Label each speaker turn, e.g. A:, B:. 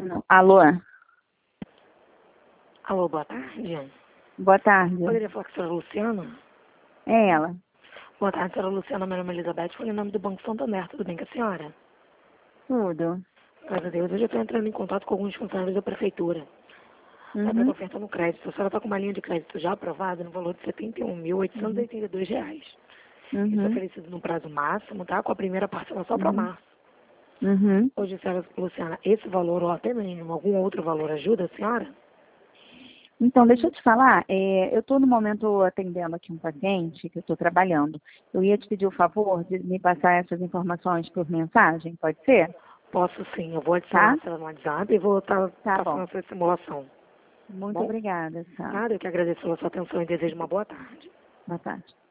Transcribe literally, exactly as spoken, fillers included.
A: Alô?
B: Alô, boa tarde.
A: Boa tarde.
B: Poderia falar com a senhora Luciana?
A: É ela.
B: Boa tarde, senhora Luciana. Meu nome é Elizabeth. Foi em nome do Banco Santander. Tudo bem com a senhora?
A: Tudo.
B: Graças a Deus. Hoje eu estou entrando em contato com alguns funcionários da prefeitura.
A: Uhum.
B: Está ofertando crédito. A senhora está com uma linha de crédito já aprovada no valor de setenta e um mil oitocentos e oitenta e dois reais.
A: Uhum.
B: Isso é oferecido no prazo máximo, tá? Com a primeira parcela só para
A: Uhum.
B: março.
A: Uhum.
B: Hoje, senhora Luciana, esse valor ou até mesmo algum outro valor ajuda a senhora?
A: Então, deixa eu te falar, é, eu estou no momento atendendo aqui um paciente que eu estou trabalhando. Eu ia te pedir o favor de me passar essas informações por mensagem, pode ser?
B: Posso sim. Eu vou adicionar
A: Tá?
B: a senhora no WhatsApp e vou estar
A: Tá
B: passando
A: bom.
B: essa simulação.
A: Muito
B: Bom?
A: obrigada, tá?
B: Nada, eu que agradeço pela sua atenção e desejo uma boa tarde.
A: Boa tarde.